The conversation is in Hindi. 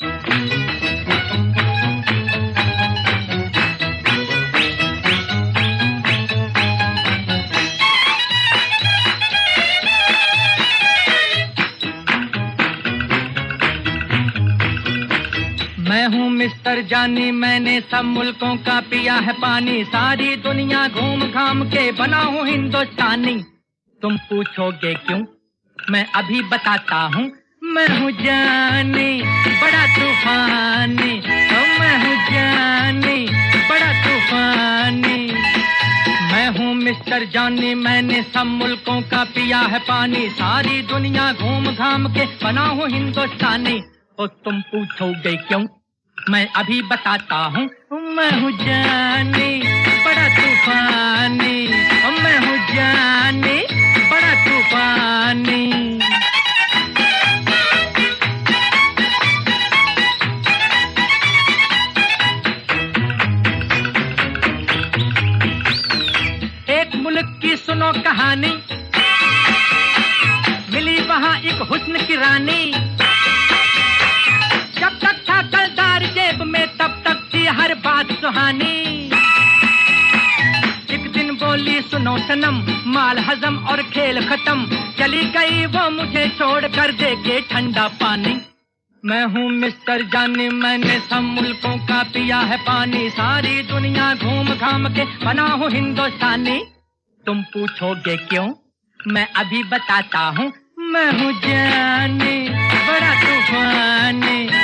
मैं हूँ मिस्टर जानी, मैंने सब मुल्कों का पिया है पानी, सारी दुनिया घूम घाम के बना हूँ हिंदुस्तानी। तुम पूछोगे क्यों, मैं अभी बताता हूँ। मैं हूँ जानी बड़ा तूफानी, मैं हूँ जानी बड़ा तूफानी। मैं हूँ मिस्टर जानी, मैंने सब मुल्कों का पिया है पानी, सारी दुनिया घूम घाम के बना हूँ हिंदुस्तानी। और तुम पूछोगे क्यों, मैं अभी बताता हूँ। मैं हूँ जानी बड़ा तूफानी, मैं हूँ जानी बड़ा तूफानी। एक मुल्क की सुनो कहानी, मिली वहाँ एक हुस्न की रानी। जब तक था कलदार जेब में तब तक थी हर बात सुहानी। एक दिन बोली सुनो सनम, माल हजम और खेल खत्म, चली गई वो मुझे छोड़ कर दे के ठंडा पानी। मैं हूँ मिस्टर जानी, मैंने सब मुल्कों का पिया है पानी, सारी दुनिया घूम घाम के बना हूँ हिंदुस्तानी। तुम पूछोगे क्यों, मैं अभी बताता हूँ। मैं हूँ जानी बड़ा तूफानी,